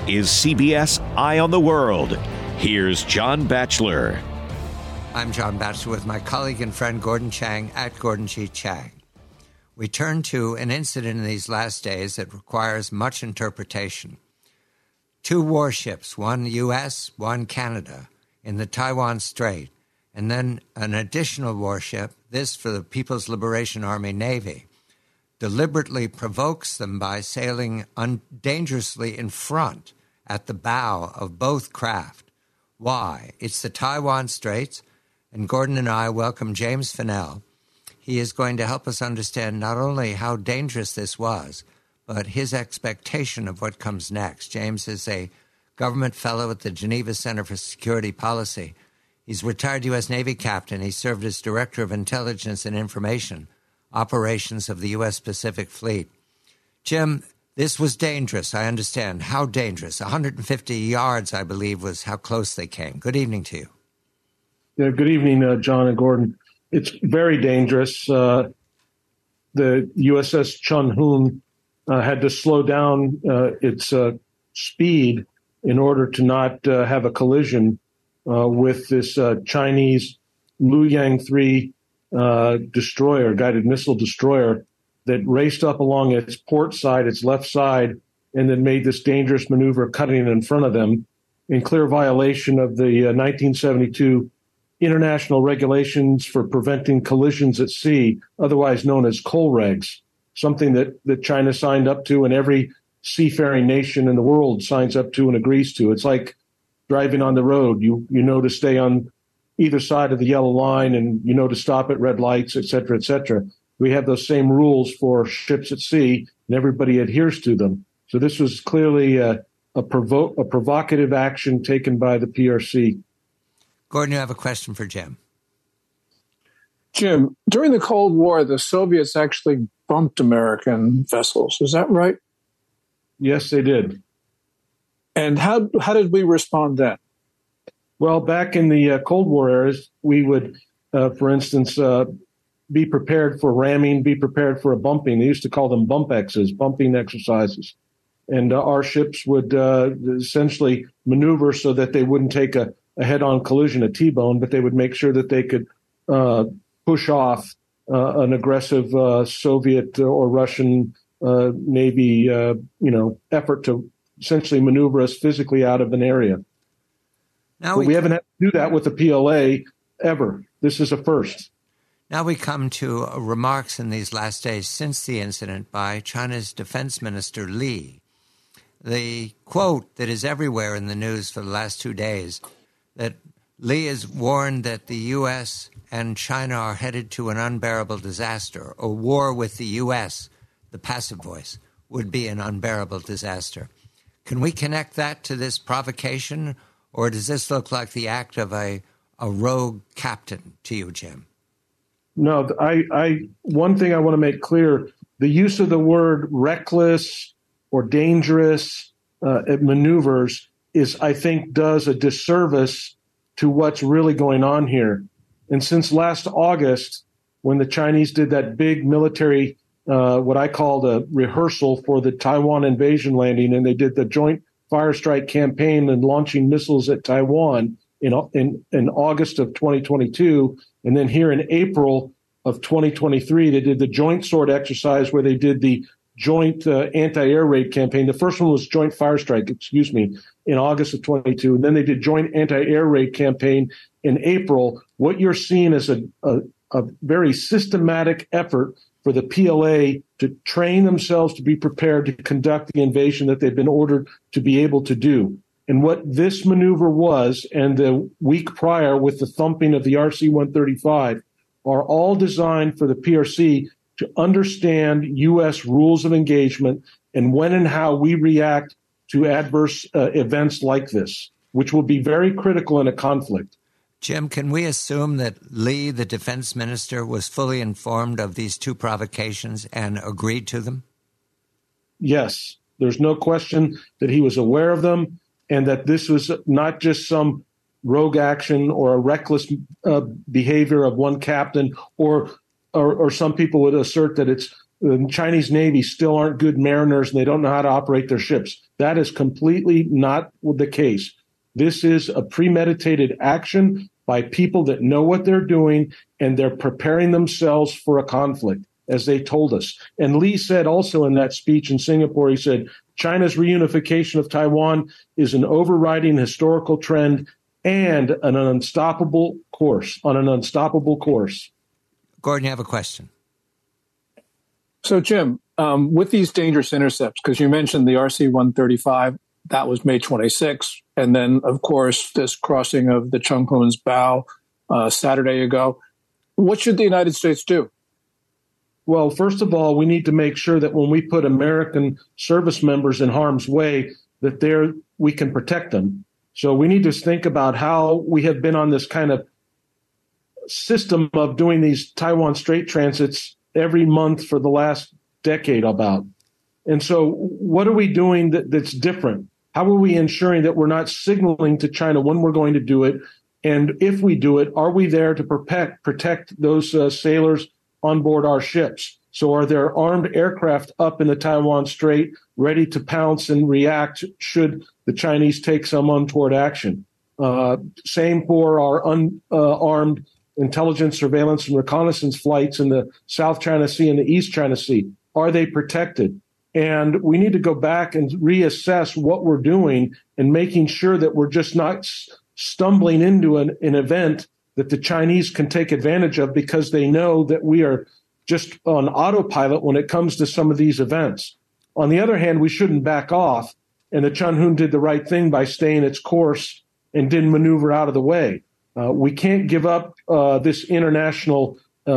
is CBS Eye on the World. Here's John Batchelor. I'm John Batchelor with my colleague and friend Gordon Chang at Gordon G. Chang. We turn to an incident in these last days that requires much interpretation. 2 warships, one U.S., one Canada, in the Taiwan Strait, and then an additional warship, this for the People's Liberation Army Navy, deliberately provokes them by sailing dangerously in front at the bow of both craft. Why? It's the Taiwan Straits, and Gordon and I welcome James Fennell. He is going to help us understand not only how dangerous this was, but his expectation of what comes next. James is a government fellow at the Geneva Center for Security Policy. He's a retired U.S. Navy captain. He served as Director of Intelligence and Information Operations of the U.S. Pacific Fleet. Jim, this was dangerous, I understand. How dangerous? 150 yards, I believe, was how close they came. Good evening to you. Yeah, good evening, John and Gordon. It's very dangerous. The USS Chun Hoon had to slow down its speed in order to not have a collision with this Chinese Luoyang 3 destroyer, guided missile destroyer, that raced up along its port side, its left side, and then made this dangerous maneuver cutting in front of them in clear violation of the 1972 international regulations for preventing collisions at sea, otherwise known as COLREGs, something that China signed up to and every seafaring nation in the world signs up to and agrees to. It's like driving on the road. You know to stay on either side of the yellow line, and you know to stop at red lights, et cetera, et cetera. We have those same rules for ships at sea, and everybody adheres to them. So this was clearly a provocative action taken by the PRC. Gordon, you have a question for Jim. Jim, during the Cold War, the Soviets actually bumped American vessels. Is that right? Yes, they did. And how did we respond then? Well, back in the Cold War eras, we would, for instance, be prepared for ramming, be prepared for a bumping. They used to call them bumpexes, bumping exercises. And our ships would essentially maneuver so that they wouldn't take a head-on collision, a T-bone, but they would make sure that they could push off an aggressive Soviet or Russian Navy, effort to essentially maneuver us physically out of an area. But we haven't had to do that with the PLA ever. This is a first. Now we come to remarks in these last days since the incident by China's Defense Minister Li. The quote that is everywhere in the news for the last 2 days, that Li has warned that the U.S. and China are headed to an unbearable disaster. A war with the U.S., the passive voice, would be an unbearable disaster. Can we connect that to this provocation, or does this look like the act of a rogue captain to you, Jim? No, one thing I want to make clear, the use of the word reckless or dangerous maneuvers I think, does a disservice to what's really going on here. And since last August, when the Chinese did that big military, what I call the rehearsal for the Taiwan invasion landing, and they did the joint fire strike campaign and launching missiles at Taiwan in August of 2022. And then here in April of 2023, they did the joint sword exercise where they did the joint anti-air raid campaign. The first one was joint fire strike, in August of 22. And then they did joint anti-air raid campaign in April. What you're seeing is a very systematic effort for the PLA to train themselves to be prepared to conduct the invasion that they've been ordered to be able to do. And what this maneuver was, and the week prior with the thumping of the RC-135, are all designed for the PRC to understand U.S. rules of engagement and when and how we react to adverse events like this, which will be very critical in a conflict. Jim, can we assume that Li, the defense minister, was fully informed of these two provocations and agreed to them? Yes. There's no question that he was aware of them and that this was not just some rogue action or a reckless behavior of one captain, or some people would assert that it's the Chinese Navy still aren't good mariners and they don't know how to operate their ships. That is completely not the case. This is a premeditated action by people that know what they're doing, and they're preparing themselves for a conflict, as they told us. And Lee said also in that speech in Singapore, he said, China's reunification of Taiwan is an overriding historical trend and on an unstoppable course. Gordon, you have a question. So, Jim, with these dangerous intercepts, because you mentioned the RC-135, that was May 26, and then, of course, this crossing of the Chung Hoon's bow Saturday ago. What should the United States do? Well, first of all, we need to make sure that when we put American service members in harm's way, that we can protect them. So we need to think about how we have been on this kind of system of doing these Taiwan Strait transits every month for the last decade about. And so what are we doing that's different? How are we ensuring that we're not signaling to China when we're going to do it? And if we do it, are we there to protect those sailors on board our ships? So are there armed aircraft up in the Taiwan Strait ready to pounce and react should the Chinese take some untoward action? Same for our unarmed intelligence, surveillance, and reconnaissance flights in the South China Sea and the East China Sea. Are they protected? And we need to go back and reassess what we're doing and making sure that we're just not stumbling into an event that the Chinese can take advantage of because they know that we are just on autopilot when it comes to some of these events. On the other hand, we shouldn't back off, and the Chung Hoon did the right thing by staying its course and didn't maneuver out of the way. We can't give up this international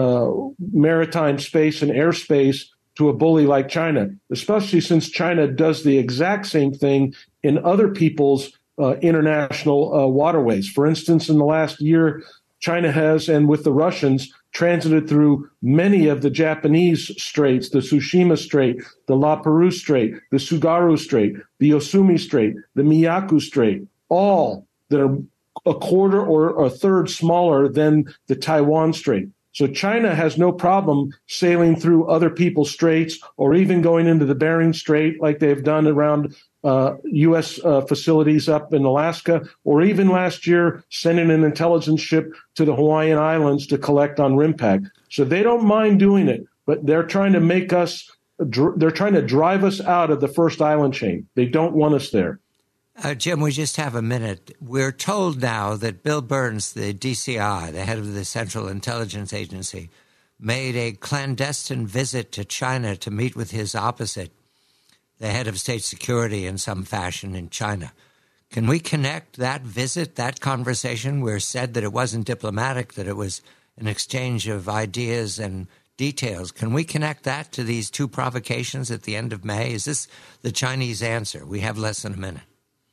maritime space and airspace to a bully like China, especially since China does the exact same thing in other people's international waterways. For instance, in the last year, China has, and with the Russians, transited through many of the Japanese straits, the Tsushima Strait, the La Perouse Strait, the Tsugaru Strait, the Yosumi Strait, the Miyako Strait, all that are a quarter or a third smaller than the Taiwan Strait. So China has no problem sailing through other people's straits or even going into the Bering Strait like they've done around U.S. facilities up in Alaska, or even last year sending an intelligence ship to the Hawaiian Islands to collect on RIMPAC. So they don't mind doing it, but they're trying to make us, they're trying to drive us out of the first island chain. They don't want us there. Jim, we just have a minute. We're told now that Bill Burns, the DCI, the head of the Central Intelligence Agency, made a clandestine visit to China to meet with his opposite, the head of state security in some fashion in China. Can we connect that visit, that conversation, where it said that it wasn't diplomatic, that it was an exchange of ideas and details? Can we connect that to these two provocations at the end of May? Is this the Chinese answer? We have less than a minute.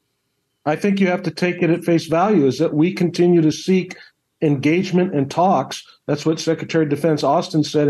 I think you have to take it at face value, is that we continue to seek engagement and talks. That's what Secretary of Defense Austin said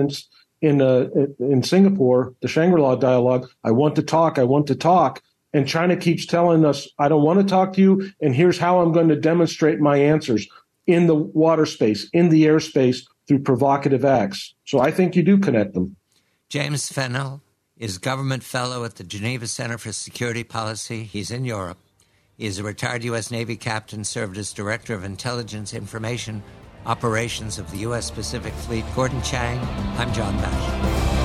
in Singapore, the Shangri-La dialogue. I want to talk. And China keeps telling us, I don't want to talk to you, and here's how I'm going to demonstrate my answers in the water space, in the airspace, through provocative acts. So I think you do connect them. James Fennell is government fellow at the Geneva Center for Security Policy. He's in Europe. He is a retired U.S. Navy captain, served as Director of Intelligence Information Operations of the U.S. Pacific Fleet. Gordon Chang, I'm John Batchelor.